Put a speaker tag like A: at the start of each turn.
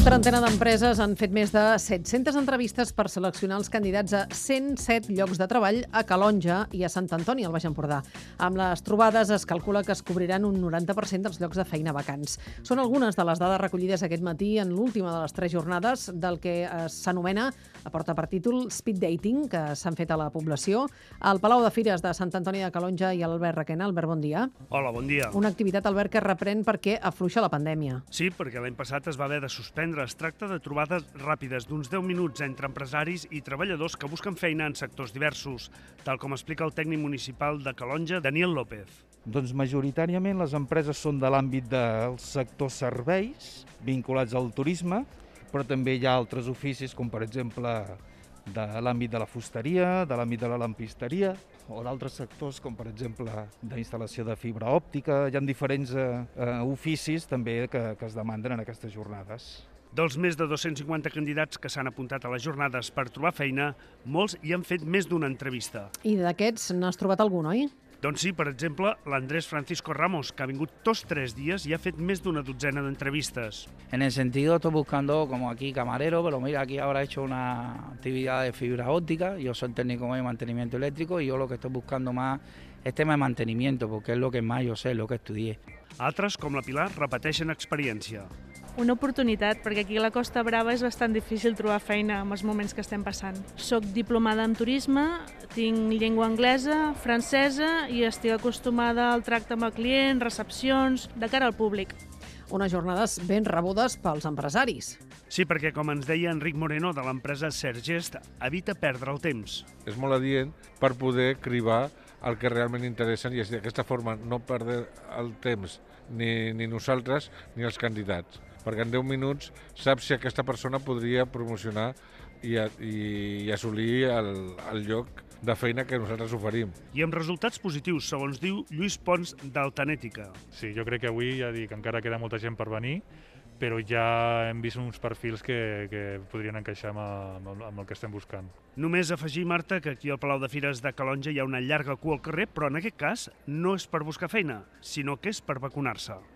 A: trentena d'empreses han fet més de 700 entrevistes per seleccionar els candidats a 107 llocs de treball a Calonge i a Sant Antoni, al Baix Empordà. Amb les trobades es calcula que es cobriran un 90% dels llocs de feina vacants. Són algunes de les dades recollides aquest matí en l'última de les 3 jornades del que s'anomena, porta per títol, Speed Dating, que s'han fet a la població. Al Palau de Fires de Sant Antoni de Calonge i Albert Requena. Albert, bon dia.
B: Hola, bon dia.
A: Una activitat, Albert, que reprèn perquè afluixa la pandèmia.
B: Sí, perquè l'any passat es va haver de suspendre. Es tracta de trobades ràpides d'uns 10 minuts entre empresaris i treballadors que busquen feina en sectors diversos, tal com explica el tècnic municipal de Calonge, Daniel López.
C: Doncs majoritàriament les empreses són de l'àmbit del sector serveis, vinculats al turisme, però també hi ha altres oficis, com per exemple de l'àmbit de la fusteria, de l'àmbit de la lampisteria, o d'altres sectors, com per exemple d'instal·lació de fibra òptica. Hi ha diferents oficis també que es demanden en aquestes jornades.
B: Dels més de 250 candidats que s'han apuntat a les jornades per trobar feina, molts hi han fet més d'una entrevista.
A: I d'aquests n'has trobat algun, oi?
B: Doncs sí, per exemple, l'Andrés Francisco Ramos, que ha vingut tots 3 dies i ha fet més d'una dotzena d'entrevistas.
D: En el sentido, estoy buscando como aquí camarero, pero mira, aquí ahora he hecho una actividad de fibra óptica. Yo soy técnico de mantenimiento eléctrico y yo lo que estoy buscando más es tema de mantenimiento, porque es lo que más yo sé, lo que estudié.
B: Altres, com la Pilar, repeteixen experiència.
E: Una oportunitat, perquè aquí a la Costa Brava és bastant difícil trobar feina en els moments que estem passant. Soc diplomada en turisme, tinc llengua anglesa, francesa i estic acostumada al tracte amb el client, recepcions, de cara al públic.
A: Unes jornades ben rebudes pels empresaris.
B: Sí, perquè, com ens deia Enric Moreno, de l'empresa Sergest, evita perdre el temps.
F: És molt adient per poder cribar el que realment interessa i d'aquesta forma no perdre el temps ni nosaltres ni els candidats. Perquè en 10 minuts saps si aquesta persona podria promocionar i assolir el lloc de feina que nosaltres oferim.
B: I amb resultats positius, segons diu Lluís Pons d'Altanètica.
G: Sí, jo crec que avui, ja dic, encara queda molta gent per venir, però ja hem vist uns perfils que podrien encaixar amb el que estem buscant.
B: Només afegir, Marta, que aquí al Palau de Fires de Calonge hi ha una llarga cua al carrer, però en aquest cas no és per buscar feina, sinó que és per vacunar-se.